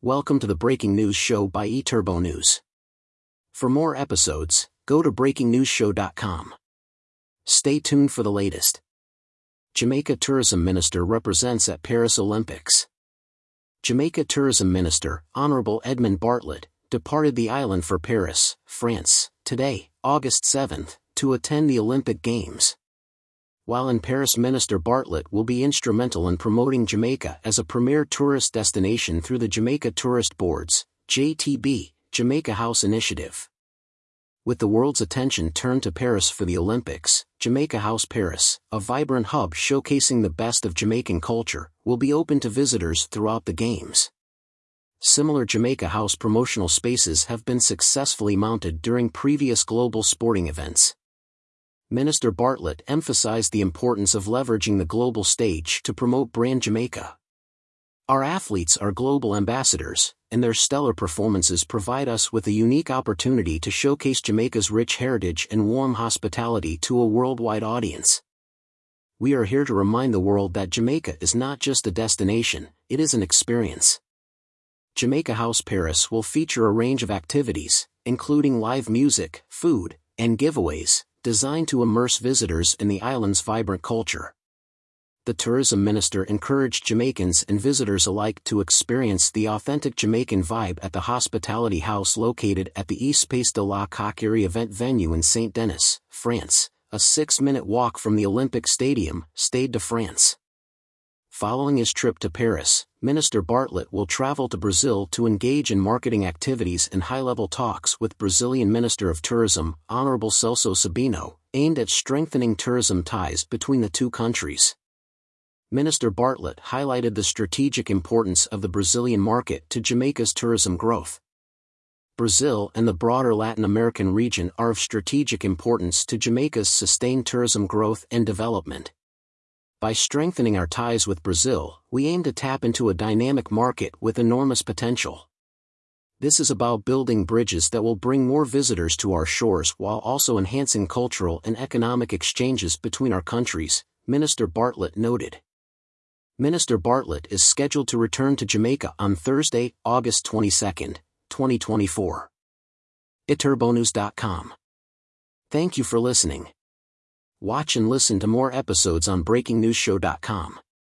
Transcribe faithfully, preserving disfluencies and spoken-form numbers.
Welcome to the Breaking News Show by eTurbo News. For more episodes, go to breaking news show dot com. Stay tuned for the latest. Jamaica Tourism Minister represents at Paris Olympics. Jamaica Tourism Minister, Honorable Edmund Bartlett, departed the island for Paris, France, today, August seventh, to attend the Olympic Games. While in Paris, Minister Bartlett will be instrumental in promoting Jamaica as a premier tourist destination through the Jamaica Tourist Board's, J T B, Jamaica House initiative. With the world's attention turned to Paris for the Olympics, Jamaica House Paris, a vibrant hub showcasing the best of Jamaican culture, will be open to visitors throughout the Games. Similar Jamaica House promotional spaces have been successfully mounted during previous global sporting events. Minister Bartlett emphasized the importance of leveraging the global stage to promote brand Jamaica. Our athletes are global ambassadors, and their stellar performances provide us with a unique opportunity to showcase Jamaica's rich heritage and warm hospitality to a worldwide audience. We are here to remind the world that Jamaica is not just a destination, it is an experience. Jamaica House Paris will feature a range of activities, including live music, food, and giveaways, designed to immerse visitors in the island's vibrant culture. The tourism minister encouraged Jamaicans and visitors alike to experience the authentic Jamaican vibe at the Hospitality House located at the Espace de la Coquillerie event venue in Saint Denis, France, a six-minute walk from the Olympic Stadium, Stade de France. Following his trip to Paris, Minister Bartlett will travel to Brazil to engage in marketing activities and high-level talks with Brazilian Minister of Tourism, Honorable Celso Sabino, aimed at strengthening tourism ties between the two countries. Minister Bartlett highlighted the strategic importance of the Brazilian market to Jamaica's tourism growth. Brazil and the broader Latin American region are of strategic importance to Jamaica's sustained tourism growth and development. By strengthening our ties with Brazil, we aim to tap into a dynamic market with enormous potential. This is about building bridges that will bring more visitors to our shores while also enhancing cultural and economic exchanges between our countries, Minister Bartlett noted. Minister Bartlett is scheduled to return to Jamaica on Thursday, August twenty-second, twenty twenty-four. e turbo news dot com. Thank you for listening. Watch and listen to more episodes on breaking news show dot com.